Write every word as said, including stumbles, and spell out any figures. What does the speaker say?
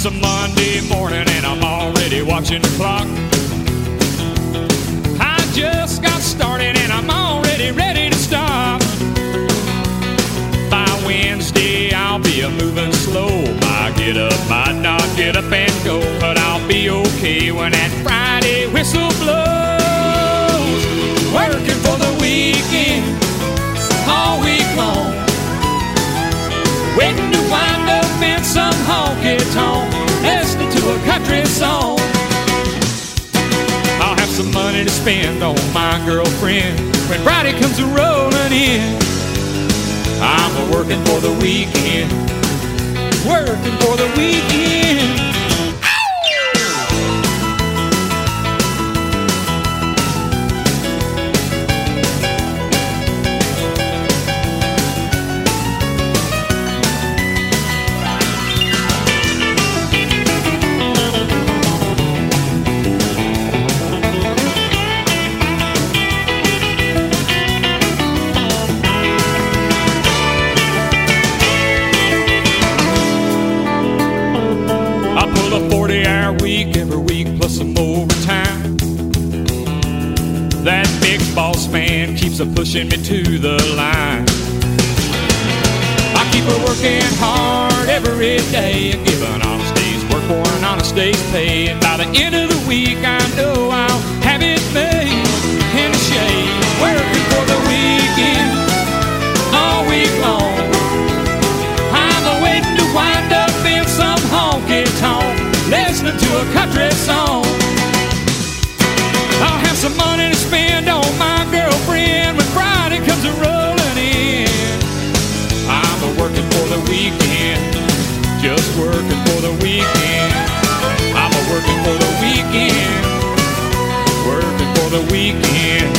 a Monday morning and I'm already watching the clock. I just got started and I'm already ready to stop. By Wednesday I'll be a moving slow. My get up might not get up and go, but I'll be okay when that Friday whistle blows. Working for the weekend all week long, waiting to wind up in some honky-tonk, listening to a country song. I'll have some money to spend on my girlfriend when Friday comes rolling in. I'm working for the weekend, working for the weekend. Every week plus some overtime. That big boss man keeps a pushing me to the line. I keep her working hard every day and give an honest day's work for an honest day's pay. And by the end of the week I know I'll have it made in the shade. Working for the weekend all week long. I'm waiting to wind up in some honky-tonk, listening to a country song. I'll have some money to spend on my girlfriend when Friday comes a rolling in. I'm a working for the weekend, just working for the weekend. I'm a working for the weekend, working for the weekend.